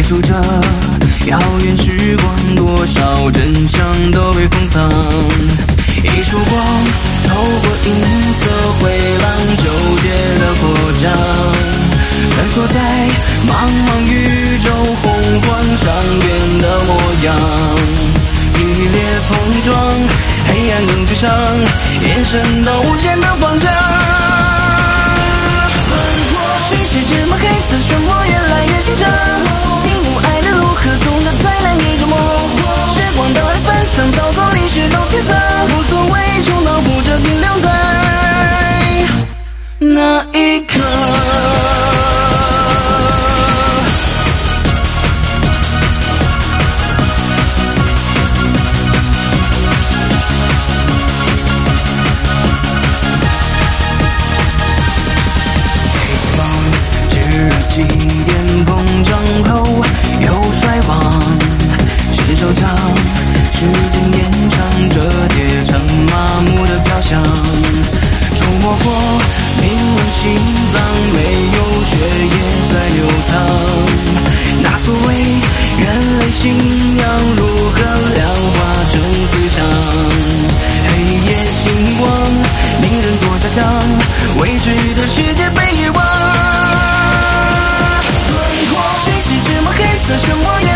溯着遥远时光，多少真相都被封藏。一束光透过银色回廊，纠结的波长，穿梭在茫茫宇宙洪荒上边的模样。激烈碰撞，黑暗更追上，延伸到无限的方向。世界这么黑色漩涡越来越紧张，喜怒哀乐如何懂得太难以琢磨。时光倒来反向，操作历史都填上，无所谓，重蹈覆辙，停留在那一刻。起点碰撞后又衰亡，是收场，时间延长着叠成麻木的表象。触摸过冰冷心脏，没有血液在流淌。那所谓人类信仰如何量化成磁场？黑夜星光令人多遐想，未知的世界被遗忘。世界这么黑色漩涡